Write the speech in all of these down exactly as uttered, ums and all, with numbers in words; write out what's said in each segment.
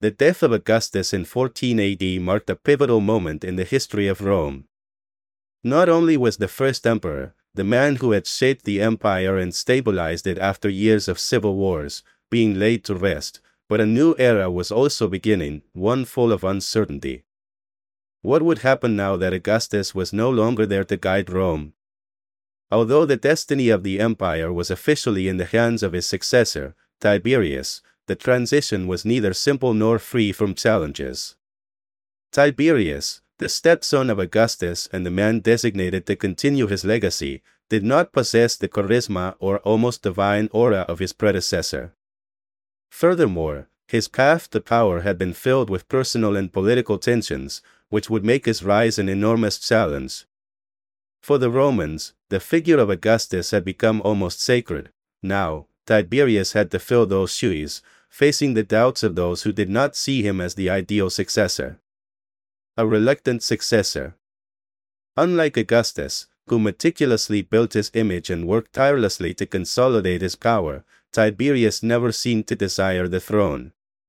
The death of Augustus in fourteen A D marked a pivotal moment in the history of Rome. Not only was the first emperor, the man who had shaped the empire and stabilized it after years of civil wars, being laid to rest, but a new era was also beginning, one full of uncertainty. What would happen now that Augustus was no longer there to guide Rome? Although the destiny of the empire was officially in the hands of his successor, Tiberius, the transition was neither simple nor free from challenges. Tiberius, the stepson of Augustus and the man designated to continue his legacy, did not possess the charisma or almost divine aura of his predecessor. Furthermore, his path to power had been filled with personal and political tensions, which would make his rise an enormous challenge. For the Romans, the figure of Augustus had become almost sacred. Now, Tiberius had to fill those shoes, facing the doubts of those who did not see him as the ideal successor. A reluctant successor. Unlike Augustus, who meticulously built his image and worked tirelessly to consolidate his power, Tiberius never seemed to desire the throne.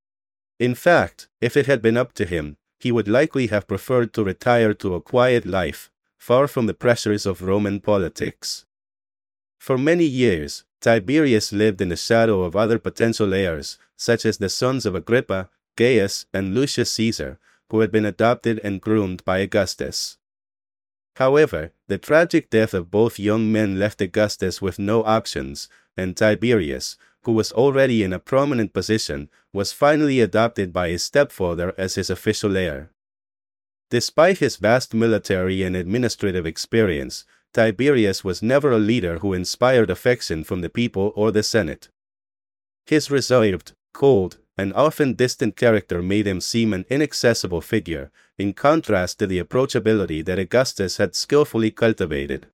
In fact, if it had been up to him, he would likely have preferred to retire to a quiet life, far from the pressures of Roman politics. For many years, Tiberius lived in the shadow of other potential heirs, such as the sons of Agrippa, Gaius, and Lucius Caesar, who had been adopted and groomed by Augustus. However, the tragic death of both young men left Augustus with no options, and Tiberius, who was already in a prominent position, was finally adopted by his stepfather as his official heir. Despite his vast military and administrative experience, Tiberius was never a leader who inspired affection from the people or the Senate. His reserved, cold, and often distant character made him seem an inaccessible figure, in contrast to the approachability that Augustus had skillfully cultivated.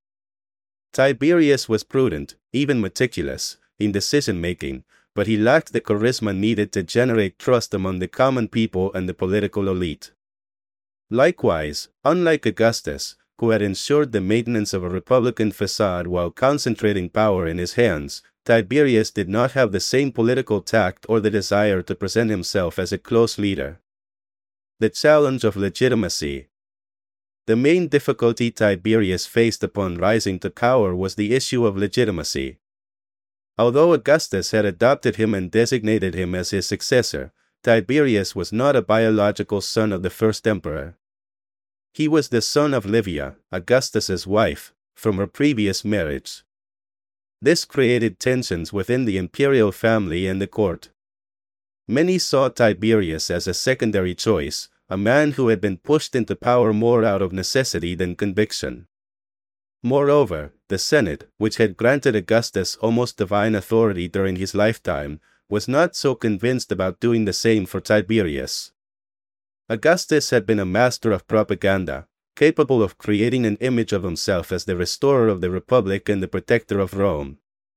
Tiberius was prudent, even meticulous, in decision-making, but he lacked the charisma needed to generate trust among the common people and the political elite. Likewise, unlike Augustus, who had ensured the maintenance of a republican facade while concentrating power in his hands, Tiberius did not have the same political tact or the desire to present himself as a close leader. The challenge of legitimacy. The main difficulty Tiberius faced upon rising to power was the issue of legitimacy. Although Augustus had adopted him and designated him as his successor, Tiberius was not a biological son of the first emperor. He was the son of Livia, Augustus's wife, from her previous marriage. This created tensions within the imperial family and the court. Many saw Tiberius as a secondary choice, a man who had been pushed into power more out of necessity than conviction. Moreover, the Senate, which had granted Augustus almost divine authority during his lifetime, was not so convinced about doing the same for Tiberius. Augustus had been a master of propaganda, capable of creating an image of himself as the restorer of the Republic and the protector of Rome.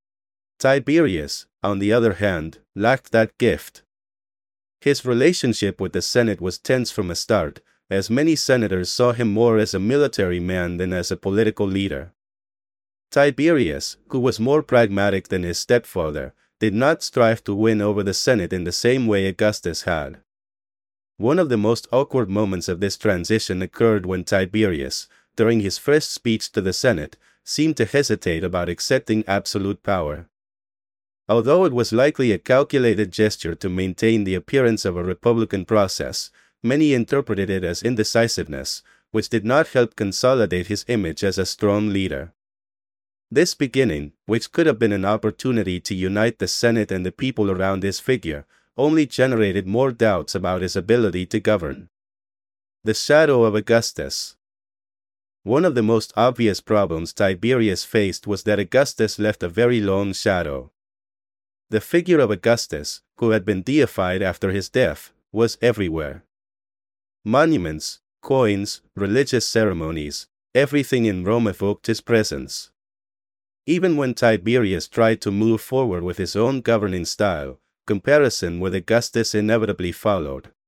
Tiberius, on the other hand, lacked that gift. His relationship with the Senate was tense from the start, as many senators saw him more as a military man than as a political leader. Tiberius, who was more pragmatic than his stepfather, did not strive to win over the Senate in the same way Augustus had. One of the most awkward moments of this transition occurred when Tiberius, during his first speech to the Senate, seemed to hesitate about accepting absolute power. Although it was likely a calculated gesture to maintain the appearance of a republican process, many interpreted it as indecisiveness, which did not help consolidate his image as a strong leader. This beginning, which could have been an opportunity to unite the Senate and the people around his figure, only generated more doubts about his ability to govern. The shadow of Augustus. One of the most obvious problems Tiberius faced was that Augustus left a very long shadow. The figure of Augustus, who had been deified after his death, was everywhere. Monuments, coins, religious ceremonies, everything in Rome evoked his presence. Even when Tiberius tried to move forward with his own governing style, comparison with Augustus inevitably followed.